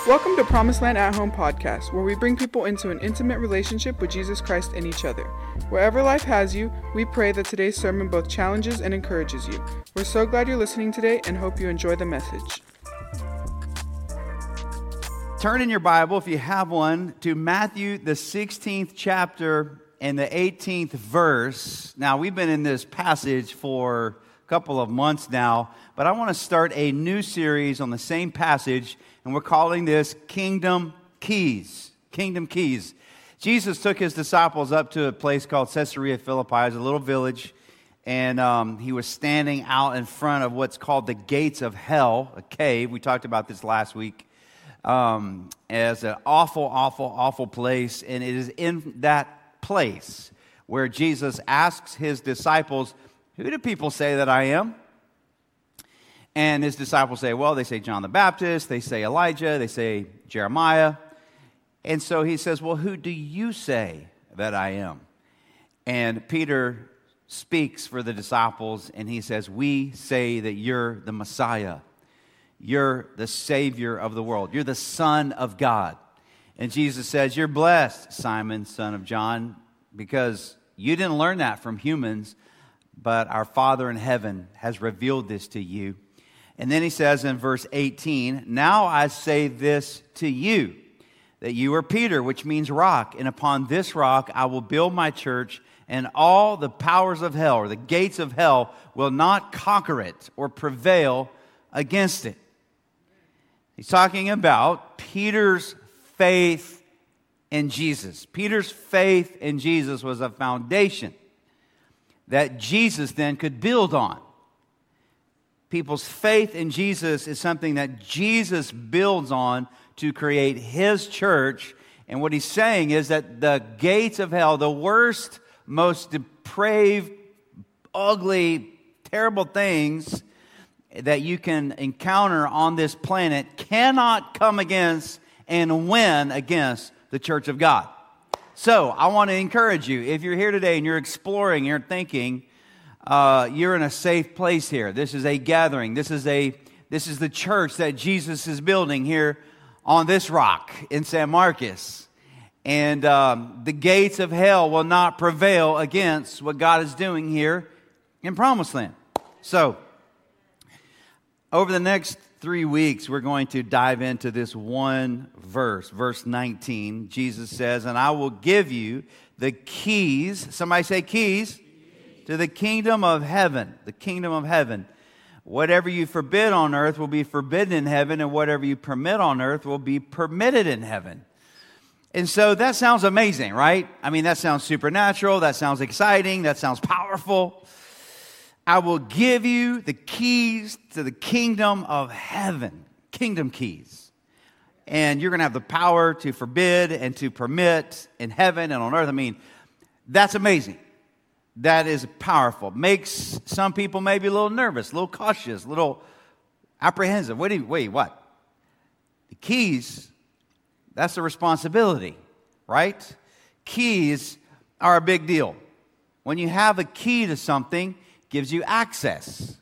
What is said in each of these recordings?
Welcome to Promised Land at Home podcast, where we bring people into an intimate relationship with Jesus Christ and each other. Wherever life has you, we pray that today's sermon both challenges and encourages you. We're so glad you're listening today and hope you enjoy the message. Turn in your Bible, if you have one, to Matthew, the 16th chapter and the 18th verse. Now, we've been in this passage for a couple of months now, but I want to start a new series on the same passage, and we're calling this Kingdom Keys. Kingdom Keys. Jesus took his disciples up to a place called Caesarea Philippi. It's a little village, and he was standing out in front of what's called the gates of hell, a cave. We talked about this last week. As an awful place, and it is in that place where Jesus asks his disciples, "Who do people say that I am?" And his disciples say, well, they say John the Baptist, they say Elijah, they say Jeremiah. And so he says, well, who do you say that I am? And Peter speaks for the disciples, and he says, we say that you're the Messiah. You're the Savior of the world. You're the Son of God. And Jesus says, you're blessed, Simon, son of John, because you didn't learn that from humans, but our Father in heaven has revealed this to you. And then he says in verse 18, now I say this to you, that you are Peter, which means rock, and upon this rock I will build my church, and all the powers of hell, or the gates of hell, will not conquer it or prevail against it. He's talking about Peter's faith in Jesus. Peter's faith in Jesus was a foundation that Jesus then could build on. People's faith in Jesus is something that Jesus builds on to create his church. And what he's saying is that the gates of hell, the worst, most depraved, ugly, terrible things that you can encounter on this planet cannot come against and win against the church of God. So I want to encourage you, if you're here today and you're exploring, you're thinking, you're in a safe place here. This is a gathering. This is the church that Jesus is building here on this rock in San Marcos. And the gates of hell will not prevail against what God is doing here in Promised Land. So, over the next 3 weeks, we're going to dive into this one verse, verse 19. Jesus says, and I will give you the keys. Somebody say keys. To the kingdom of heaven. The kingdom of heaven. Whatever you forbid on earth will be forbidden in heaven, and whatever you permit on earth will be permitted in heaven. And so that sounds amazing, right? I mean, that sounds supernatural. That sounds exciting. That sounds powerful. I will give you the keys to the kingdom of heaven. Kingdom keys. And you're going to have the power to forbid and to permit in heaven and on earth. I mean, that's amazing. That is powerful. Makes some people maybe a little nervous, a little cautious, a little apprehensive. Wait, what? The keys, that's a responsibility, right? Keys are a big deal. When you have a key to something, gives you access.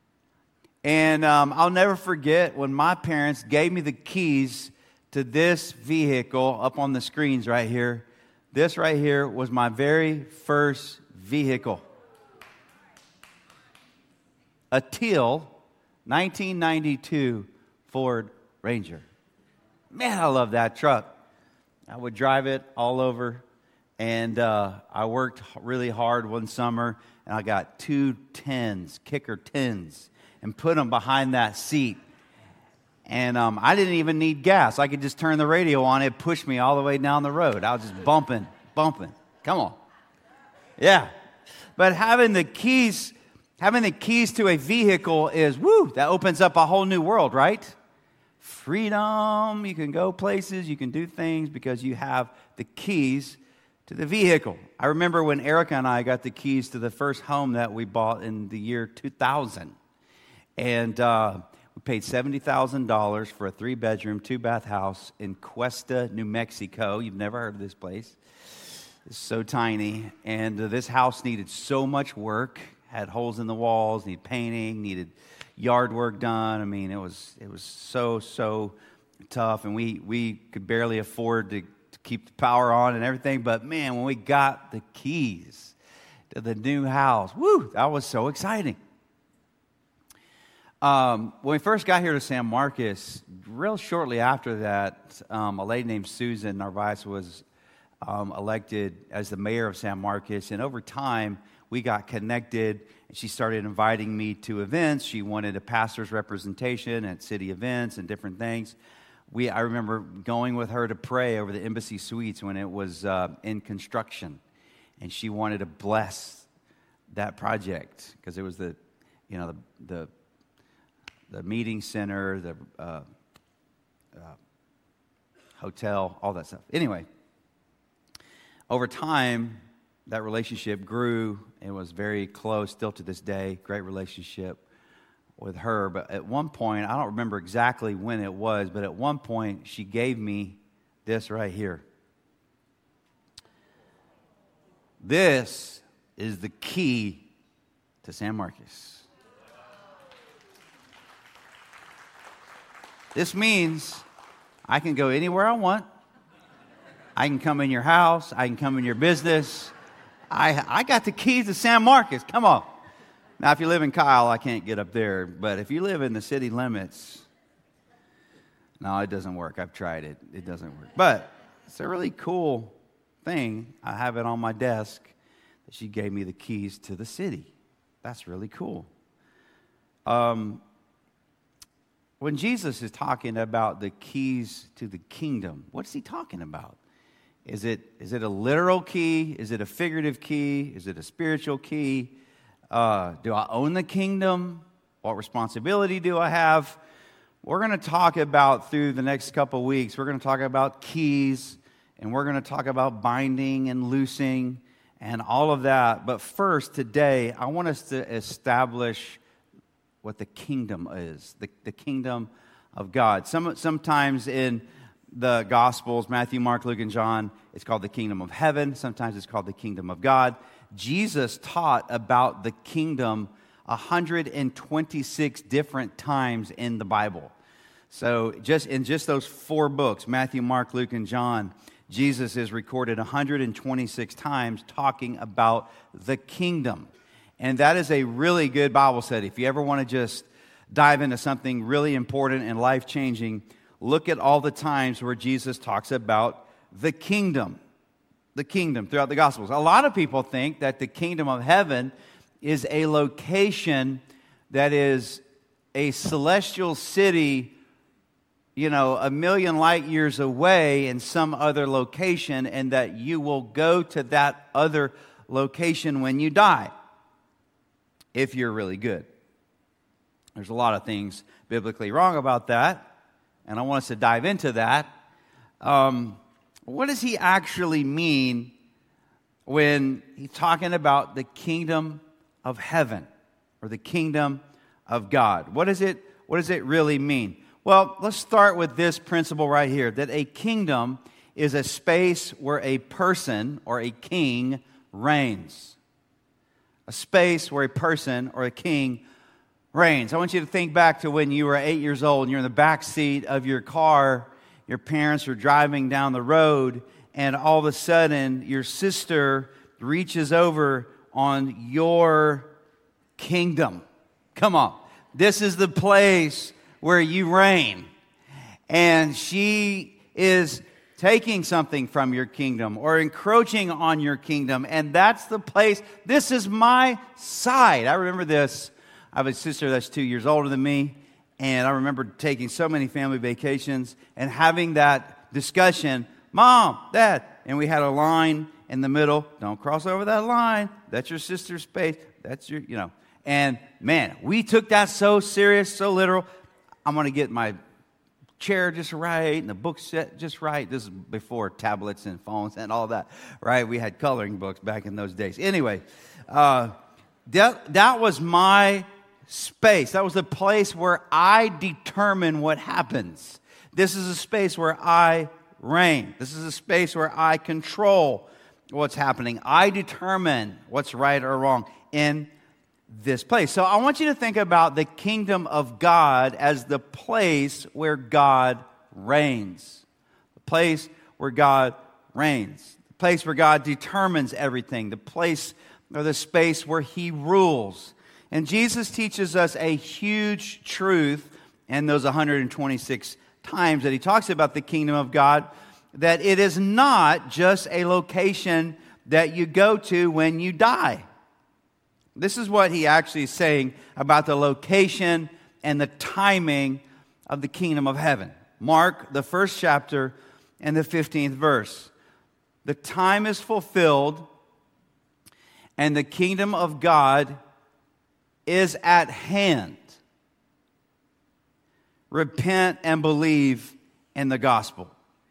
And I'll never forget when my parents gave me the keys to this vehicle up on the screens right here. This right here was my very first vehicle. A teal 1992 Ford Ranger. Man, I love that truck. I would drive it all over, and I worked really hard one summer, and I got 2 tins, kicker tins, and put them behind that seat. And I didn't even need gas. I could just turn the radio on. It pushed me all the way down the road. I was just bumping. Come on. Yeah. But having the keys to a vehicle is, that opens up a whole new world, right? Freedom. You can go places. You can do things because you have the keys to the vehicle. I remember when Erica and I got the keys to the first home that we bought in the year 2000. And we paid $70,000 for a 3-bedroom, 2-bath house in Cuesta, New Mexico. You've never heard of this place. It's so tiny. And this house needed so much work. Had holes in the walls, needed painting, needed yard work done. I mean, it was so tough, and we could barely afford to keep the power on and everything. But man, when we got the keys to the new house, woo, that was so exciting. When we first got here to San Marcos, real shortly after that, a lady named Susan Narvaez was elected as the mayor of San Marcos, and over time, we got connected, and she started inviting me to events. She wanted a pastor's representation at city events and different things. I remember going with her to pray over the Embassy Suites when it was in construction, and she wanted to bless that project because it was the meeting center, the hotel, all that stuff. Anyway, over time, that relationship grew. It was very close, still to this day, great relationship with her. But at one point, I don't remember exactly when it was, but at one point, she gave me this right here. This is the key to San Marcos. This means I can go anywhere I want. I can come in your house. I can come in your business. I got the keys to San Marcos. Come on. Now, if you live in Kyle, I can't get up there. But if you live in the city limits, no, it doesn't work. I've tried it. It doesn't work. But it's a really cool thing. I have it on my desk that she gave me the keys to the city. That's really cool. When Jesus is talking about the keys to the kingdom, what's he talking about? Is it a literal key? Is it a figurative key? Is it a spiritual key? Do I own the kingdom? What responsibility do I have? We're going to talk about, through the next couple of weeks, we're going to talk about keys, and we're going to talk about binding and loosing and all of that. But first, today, I want us to establish what the kingdom is, the kingdom of God. Sometimes in the Gospels, Matthew, Mark, Luke, and John, it's called the kingdom of heaven. Sometimes it's called the kingdom of God. Jesus taught about the kingdom 126 different times in the Bible. So just in those 4 books, Matthew, Mark, Luke, and John, Jesus is recorded 126 times talking about the kingdom. And that is a really good Bible study. If you ever want to just dive into something really important and life-changing, look at all the times where Jesus talks about the kingdom throughout the Gospels. A lot of people think that the kingdom of heaven is a location that is a celestial city, a million light years away in some other location, and that you will go to that other location when you die, if you're really good. There's a lot of things biblically wrong about that, and I want us to dive into that. What does he actually mean when he's talking about the kingdom of heaven or the kingdom of God? What does it really mean? Well, let's start with this principle right here, that a kingdom is a space where a person or a king reigns. A space where a person or a king reigns. I want you to think back to when you were 8 years old and you're in the back seat of your car. Your parents are driving down the road, and all of a sudden, your sister reaches over on your kingdom. Come on. This is the place where you reign. And she is taking something from your kingdom or encroaching on your kingdom, and that's the place. This is my side. I remember this. I have a sister that's 2 years older than me, and I remember taking so many family vacations and having that discussion, Mom, Dad, and we had a line in the middle. Don't cross over that line. That's your sister's space. That's your, And man, we took that so serious, so literal. I'm going to get my chair just right and the book set just right. This is before tablets and phones and all that, right? We had coloring books back in those days. Anyway, that was my space. That was the place where I determine what happens. This is a space where I reign. This is a space where I control what's happening. I determine what's right or wrong in this place. So I want you to think about the kingdom of God as the place where God reigns. The place where God reigns. The place where God determines everything. The place or the space where He rules. And Jesus teaches us a huge truth in those 126 times that He talks about the kingdom of God, that it is not just a location that you go to when you die. This is what He actually is saying about the location and the timing of the kingdom of heaven. Mark, the 1st chapter and the 15th verse. The time is fulfilled and the kingdom of God is at hand. Repent and believe in the gospel.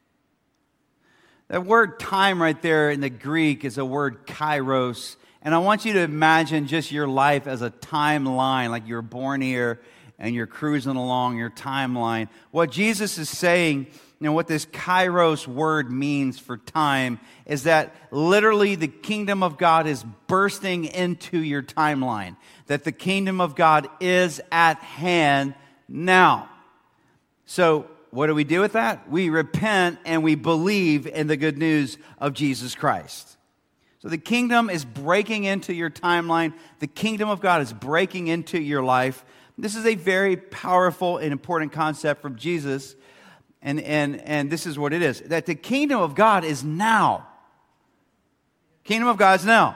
That word time right there in the Greek is a word kairos. And I want you to imagine just your life as a timeline, like you're born here and you're cruising along your timeline. What Jesus is saying, what this kairos word means for time is that literally the kingdom of God is bursting into your timeline. That the kingdom of God is at hand now. So what do we do with that? We repent and we believe in the good news of Jesus Christ. So the kingdom is breaking into your timeline. The kingdom of God is breaking into your life. This is a very powerful and important concept from Jesus. And this is what it is. That the kingdom of God is now. Kingdom of God is now.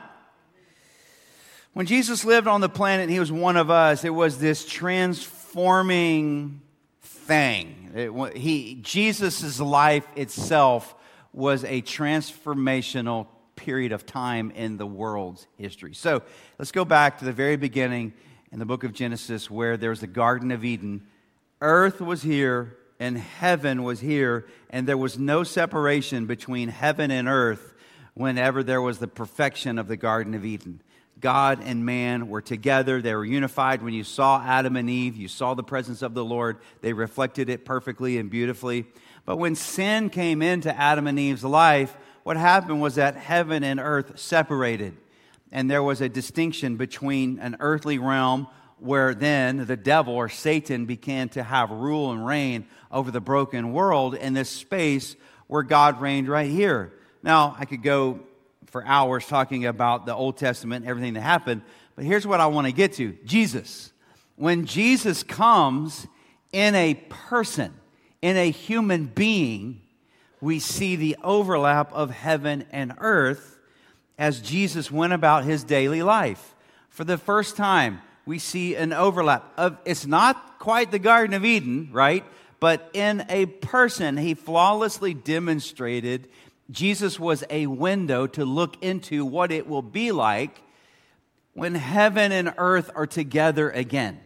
When Jesus lived on the planet and He was one of us, it was this transforming thing. Jesus' life itself was a transformational period of time in the world's history. So let's go back to the very beginning in the book of Genesis where there's the Garden of Eden. Earth was here and heaven was here, and there was no separation between heaven and earth whenever there was the perfection of the Garden of Eden. God and man were together. They were unified. When you saw Adam and Eve, you saw the presence of the Lord. They reflected it perfectly and beautifully. But when sin came into Adam and Eve's life, what happened was that heaven and earth separated. And there was a distinction between an earthly realm where then the devil or Satan began to have rule and reign over the broken world, and this space where God reigned right here. Now, I could go for hours talking about the Old Testament, everything that happened, but here's what I want to get to. Jesus. When Jesus comes in a person, in a human being, we see the overlap of heaven and earth as Jesus went about His daily life. For the first time, we see an overlap of, it's not quite the Garden of Eden, right? But in a person, He flawlessly demonstrated Jesus was a window to look into what it will be like when heaven and earth are together again.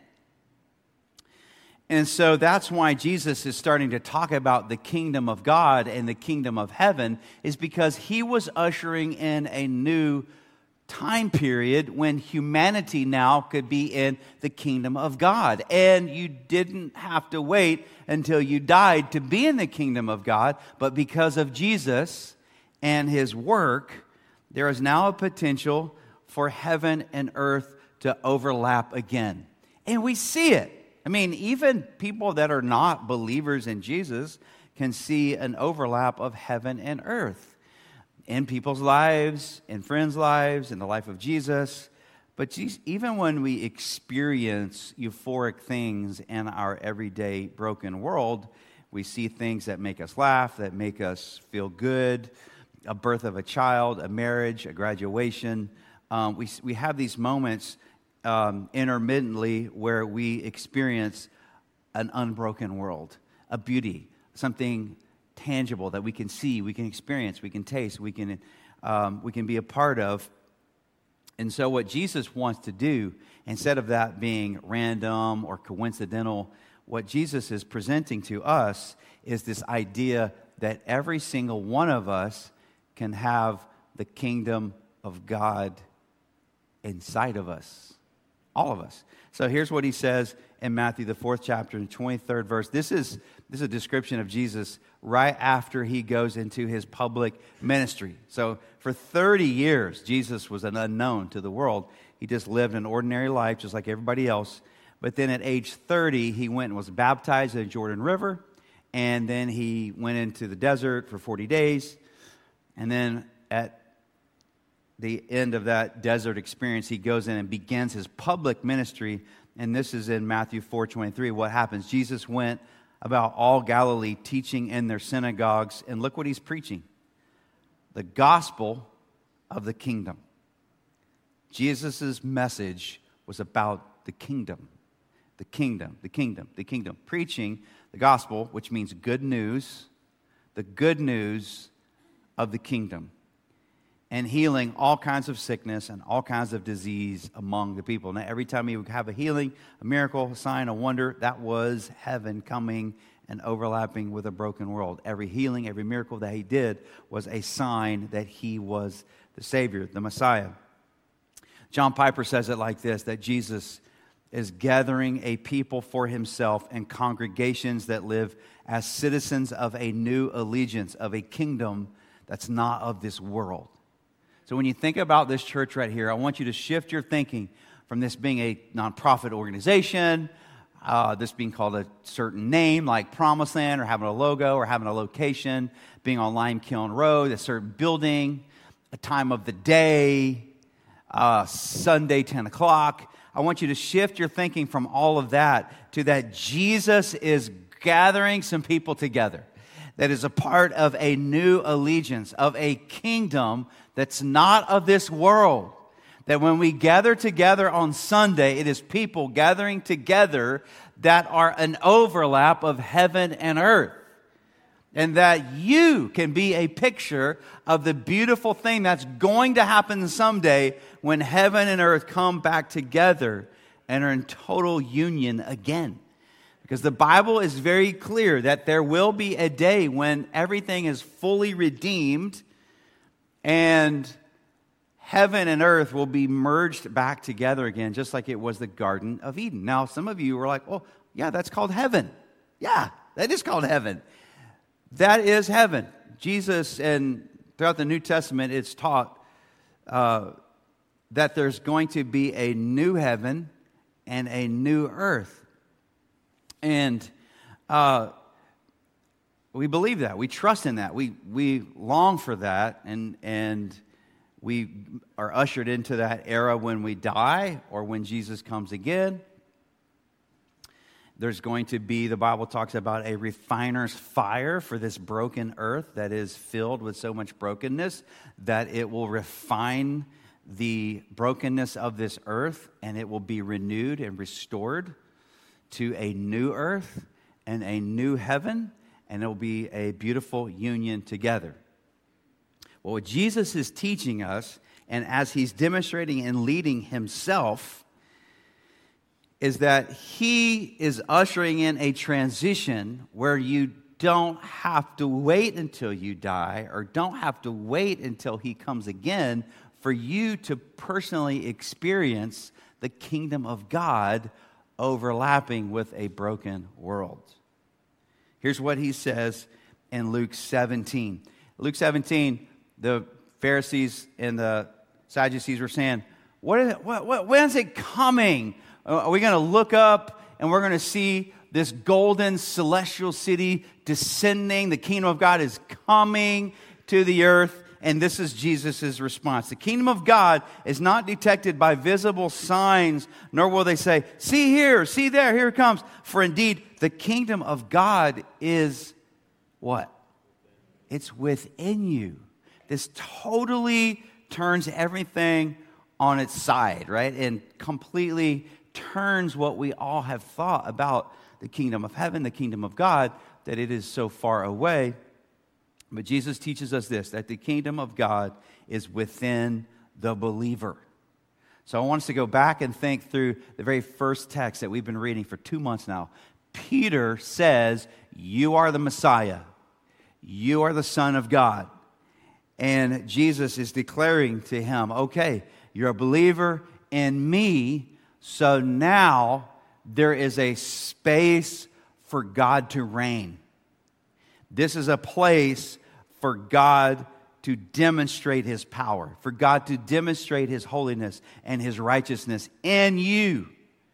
And so that's why Jesus is starting to talk about the kingdom of God and the kingdom of heaven, is because He was ushering in a new time period when humanity now could be in the kingdom of God. And you didn't have to wait until you died to be in the kingdom of God, but because of Jesus and His work, there is now a potential for heaven and earth to overlap again. And we see it. I mean, even people that are not believers in Jesus can see an overlap of heaven and earth in people's lives, in friends' lives, in the life of Jesus. But even when we experience euphoric things in our everyday broken world, we see things that make us laugh, that make us feel good, a birth of a child, a marriage, a graduation. We have these moments intermittently where we experience an unbroken world, a beauty, something tangible that we can see, we can experience, we can taste, we can be a part of. And so what Jesus wants to do, instead of that being random or coincidental, what Jesus is presenting to us is this idea that every single one of us can have the kingdom of God inside of us. All of us. So here's what He says in Matthew, the 4th chapter, and 23rd verse. This is a description of Jesus right after He goes into His public ministry. So for 30 years, Jesus was an unknown to the world. He just lived an ordinary life just like everybody else. But then at age 30, He went and was baptized in the Jordan River. and then he went into the desert for 40 days. And then at the end of that desert experience, he goes in and begins his public ministry. And this is in Matthew 4:23. What happens? Jesus went about all Galilee, teaching in their synagogues. And look what he's preaching. The gospel of the kingdom. Jesus' message was about the kingdom. The kingdom, the kingdom, the kingdom. Preaching the gospel, which means good news. The good news of the kingdom. And healing all kinds of sickness and all kinds of disease among the people. Now, every time he would have a healing, a miracle, a sign, a wonder, that was heaven coming and overlapping with a broken world. Every healing, every miracle that he did was a sign that he was the Savior, the Messiah. John Piper says it like this, that Jesus is gathering a people for himself and congregations that live as citizens of a new allegiance, of a kingdom that's not of this world. So when you think about this church right here, I want you to shift your thinking from this being a nonprofit organization, this being called a certain name like Promised Land, or having a logo, or having a location, being on Lime Kiln Road, a certain building, a time of the day, Sunday 10 o'clock. I want you to shift your thinking from all of that to that Jesus is gathering some people together that is a part of a new allegiance, of a kingdom that's not of this world. That when we gather together on Sunday, it is people gathering together that are an overlap of heaven and earth. And that you can be a picture of the beautiful thing that's going to happen someday when heaven and earth come back together and are in total union again. Because the Bible is very clear that there will be a day when everything is fully redeemed and heaven and earth will be merged back together again, just like it was the Garden of Eden. Now, some of you were like, oh, yeah, that's called heaven. Yeah, that is called heaven. That is heaven. Jesus, and throughout the New Testament, it's taught that there's going to be a new heaven and a new earth. And we believe that. We trust in that. We long for that. And we are ushered into that era when we die or when Jesus comes again. There's going to be, the Bible talks about a refiner's fire for this broken earth that is filled with so much brokenness that it will refine the brokenness of this earth and it will be renewed and restored to a new earth and a new heaven, and it will be a beautiful union together. Well, what Jesus is teaching us, and as he's demonstrating and leading himself, is that he is ushering in a transition where you don't have to wait until you die or don't have to wait until he comes again for you to personally experience the kingdom of God overlapping with a broken world. Here's what he says in Luke 17. Luke 17, the Pharisees and the Sadducees were saying, when is it coming? Are we going to look up and we're going to see this golden celestial city descending? The kingdom of God is coming to the earth. And this is Jesus' response. The kingdom of God is not detected by visible signs, nor will they say, see here, see there, here it comes. For indeed, the kingdom of God is what? It's within you. This totally turns everything on its side, right? And completely turns what we all have thought about the kingdom of heaven, the kingdom of God, that it is so far away. But Jesus teaches us this, that the kingdom of God is within the believer. So I want us to go back and think through the very first text that we've been reading for 2 months now. Peter says, you are the Messiah. You are the Son of God. And Jesus is declaring to him, okay, you're a believer in me, so now there is a space for God to reign. This is a place for God to demonstrate his power, for God to demonstrate his holiness and his righteousness in you.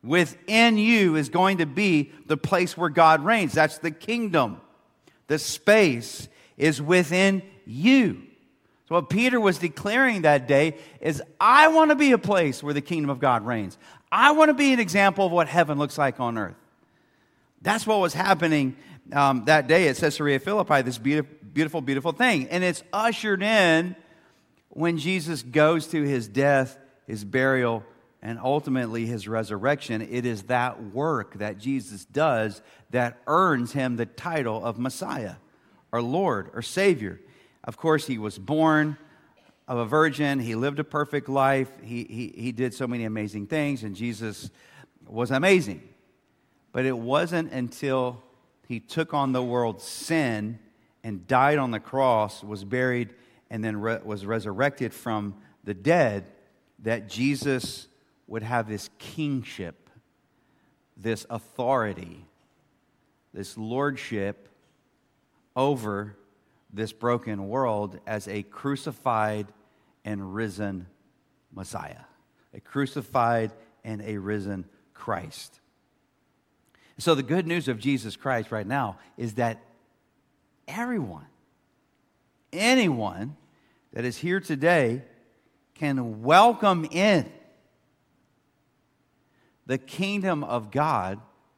Within you is going to be the place where God reigns. That's the kingdom. The space is within you. So what Peter was declaring that day is, I want to be a place where the kingdom of God reigns. I want to be an example of what heaven looks like on earth. That's what was happening that day at Caesarea Philippi, this beautiful, beautiful thing. And it's ushered in when Jesus goes to his death, his burial, and ultimately his resurrection. It is that work that Jesus does that earns him the title of Messiah, or Lord, or Savior. Of course, he was born of a virgin. He lived a perfect life. He did so many amazing things, and Jesus was amazing. But it wasn't until he took on the world's sin and died on the cross, was buried, and then was resurrected from the dead, that Jesus would have this kingship, this authority, this lordship over this broken world as a crucified and risen Messiah, a crucified and a risen Christ. So the good news of Jesus Christ right now is that everyone, anyone that is here today can welcome in the kingdom of God.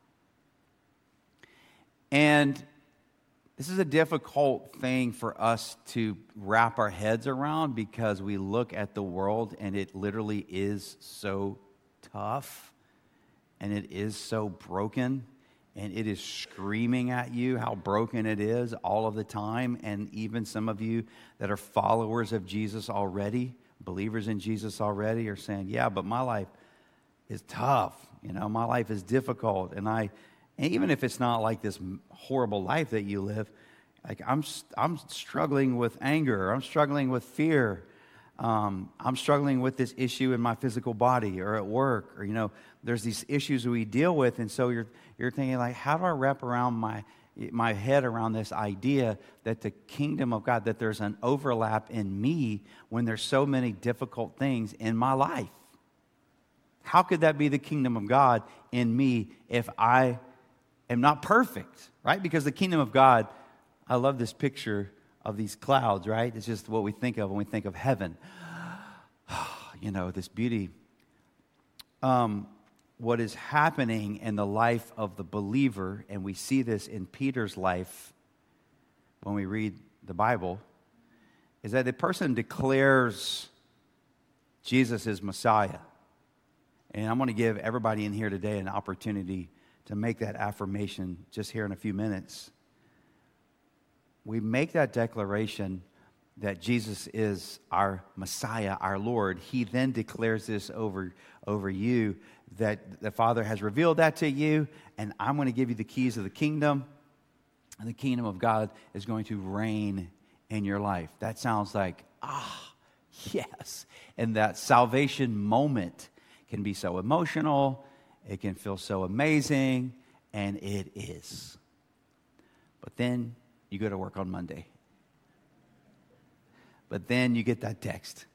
And this is a difficult thing for us to wrap our heads around, because we look at the world and it literally is so tough and it is so broken and it is screaming at you how broken it is all of the time. And even some of you that are followers of Jesus already, believers in Jesus already, are saying, yeah, but my life is tough. You know, my life is difficult. And even if it's not like this horrible life that you live, like I'm struggling with anger. I'm struggling with fear. I'm struggling with this issue in my physical body or at work, or, you know, there's these issues we deal with. And so you're thinking, like, how do I wrap around my head around this idea that the kingdom of God, that there's an overlap in me when there's so many difficult things in my life? How could that be the kingdom of God in me if I am not perfect, right? Because the kingdom of God, I love this picture of these clouds, right? It's just what we think of when we think of heaven. You know, this beauty. What is happening in the life of the believer, and we see this in Peter's life when we read the Bible, is that the person declares Jesus is Messiah. And I'm going to give everybody in here today an opportunity to make that affirmation just here in a few minutes. We make that declaration that Jesus is our Messiah, our Lord. He then declares this over you, that the Father has revealed that to you, and I'm going to give you the keys of the kingdom, and the kingdom of God is going to reign in your life. That sounds like, yes. And that salvation moment can be so emotional, it can feel so amazing, and it is. But then you go to work on Monday. But then you get that text.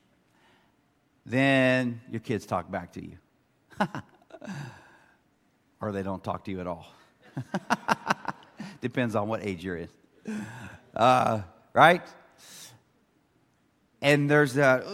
Then your kids talk back to you. Or they don't talk to you at all. Depends on what age you're in. Right? And there's that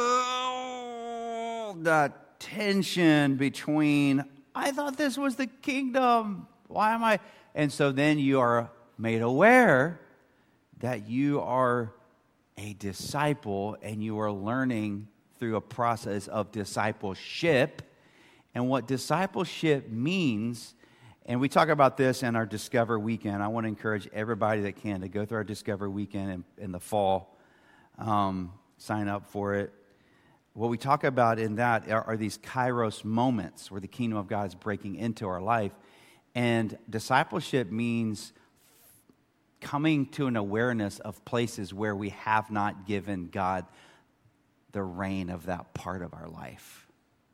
tension between, I thought this was the kingdom. Why am I? And so then you are made aware that you are a disciple and you are learning through a process of discipleship. And what discipleship means, and we talk about this in our Discover Weekend. I want to encourage everybody that can to go through our Discover Weekend in the fall. Sign up for it. What we talk about in that are these kairos moments where the kingdom of God is breaking into our life. And discipleship means coming to an awareness of places where we have not given God the reign of that part of our life.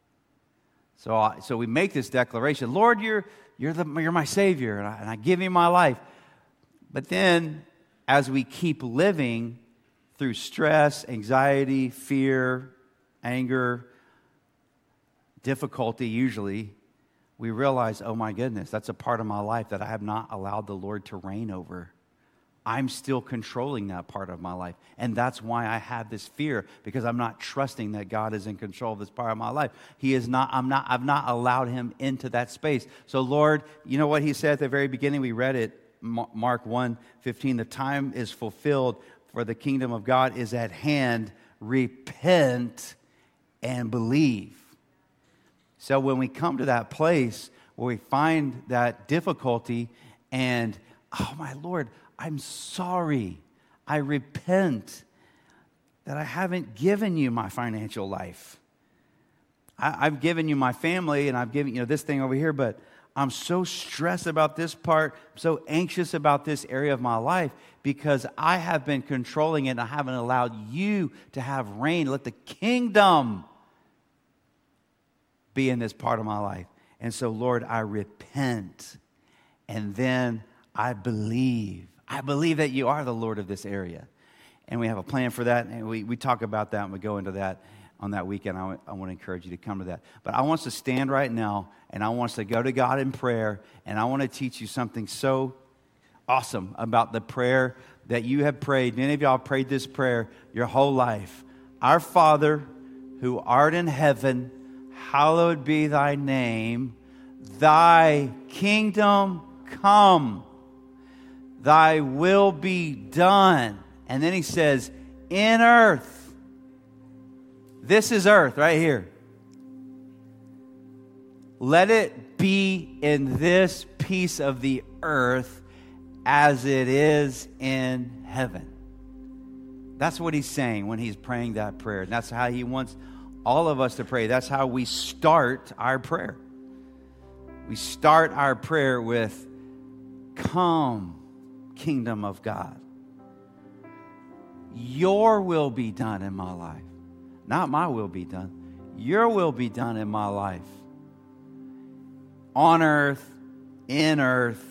So we make this declaration, Lord, you're my Savior, and I give you my life. But then, as we keep living through stress, anxiety, fear, anger, difficulty usually, we realize, oh my goodness, that's a part of my life that I have not allowed the Lord to reign over. I'm still controlling that part of my life. And that's why I have this fear, because I'm not trusting that God is in control of this part of my life. I've not allowed him into that space. So Lord, you know what he said at the very beginning? We read it, Mark 1:15, the time is fulfilled, for the kingdom of God is at hand. Repent and believe. So when we come to that place where we find that difficulty and, oh my Lord, I'm sorry. I repent that I haven't given you my financial life. I've given you my family and I've given you this thing over here, but I'm so stressed about this part, so anxious about this area of my life because I have been controlling it and I haven't allowed you to have reign. Let the kingdom be in this part of my life. And so, Lord, I repent and then I believe. I believe that you are the Lord of this area. And we have a plan for that. And we talk about that and we go into that on that weekend. I want to encourage you to come to that. But I want us to stand right now and I want us to go to God in prayer. And I want to teach you something so awesome about the prayer that you have prayed. Many of y'all prayed this prayer your whole life. Our Father, who art in heaven, hallowed be thy name. Thy kingdom come. Thy will be done. And then he says, in earth. This is earth right here. Let it be in this piece of the earth as it is in heaven. That's what he's saying when he's praying that prayer. And that's how he wants all of us to pray. That's how we start our prayer. We start our prayer with, come, kingdom of God. Your will be done in my life. Not my will be done. Your will be done in my life. On earth, in earth,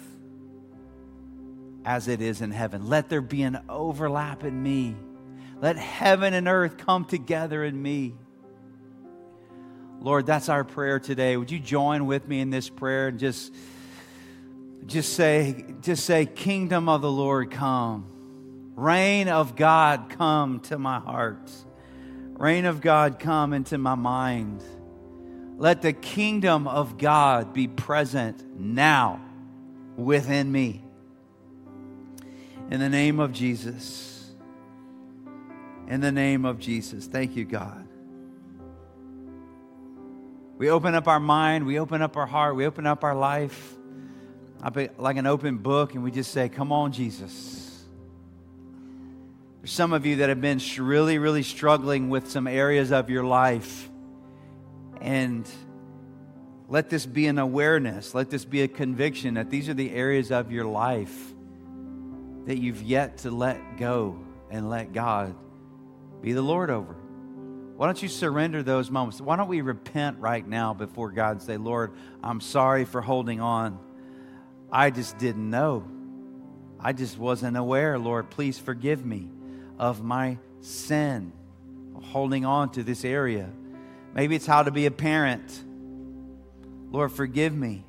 as it is in heaven. Let there be an overlap in me. Let heaven and earth come together in me. Lord, that's our prayer today. Would you join with me in this prayer and just say, kingdom of the Lord come. Reign of God come to my heart. Reign of God come into my mind. Let the kingdom of God be present now within me. In the name of Jesus. In the name of Jesus. Thank you, God. We open up our mind. We open up our heart. We open up our life. Like an open book, and we just say, come on, Jesus. There's some of you that have been really, really struggling with some areas of your life. And let this be an awareness. Let this be a conviction that these are the areas of your life that you've yet to let go and let God be the Lord over. Why don't you surrender those moments? Why don't we repent right now before God and say, Lord, I'm sorry for holding on. I just didn't know. I just wasn't aware. Lord, please forgive me of my sin, of holding on to this area. Maybe it's how to be a parent. Lord, forgive me.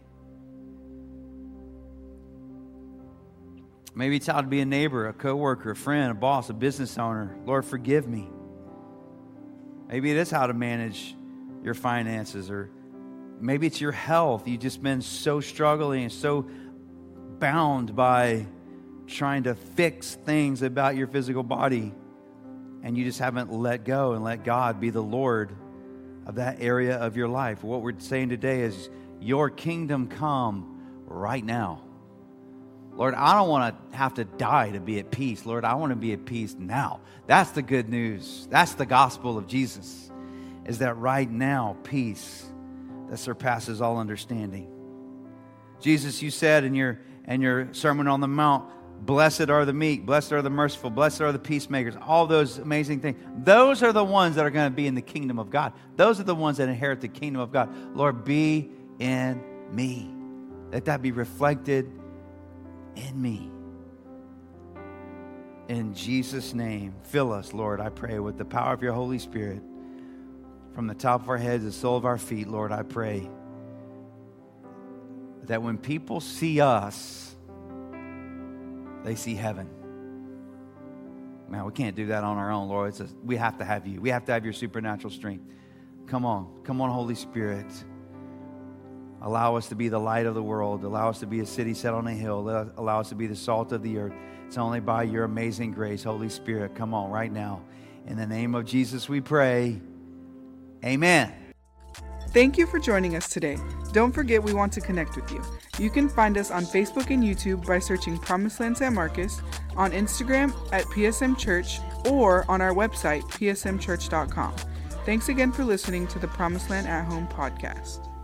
Maybe it's how to be a neighbor, a coworker, a friend, a boss, a business owner. Lord, forgive me. Maybe it is how to manage your finances, or maybe it's your health. You've just been so struggling and so bound by trying to fix things about your physical body, and you just haven't let go and let God be the Lord of that area of your life. What we're saying today is, your kingdom come right now. Lord, I don't want to have to die to be at peace. Lord, I want to be at peace now. That's the good news. That's the gospel of Jesus, is that right now, peace that surpasses all understanding. Jesus, you said in your Sermon on the Mount, blessed are the meek, blessed are the merciful, blessed are the peacemakers, all those amazing things. Those are the ones that are going to be in the kingdom of God. Those are the ones that inherit the kingdom of God. Lord, be in me. Let that be reflected in me. In Jesus' name, fill us, Lord, I pray, with the power of your Holy Spirit. From the top of our heads to the sole of our feet, Lord, I pray that when people see us, they see heaven. Man, we can't do that on our own, Lord. We have to have you. We have to have your supernatural strength. Come on, Holy Spirit. Allow us to be the light of the world. Allow us to be a city set on a hill. Allow us to be the salt of the earth. It's only by your amazing grace, Holy Spirit. Come on, right now. In the name of Jesus we pray. Amen. Thank you for joining us today. Don't forget we want to connect with you. You can find us on Facebook and YouTube by searching Promised Land San Marcos, on Instagram at PSM Church, or on our website, psmchurch.com. Thanks again for listening to the Promised Land at Home podcast.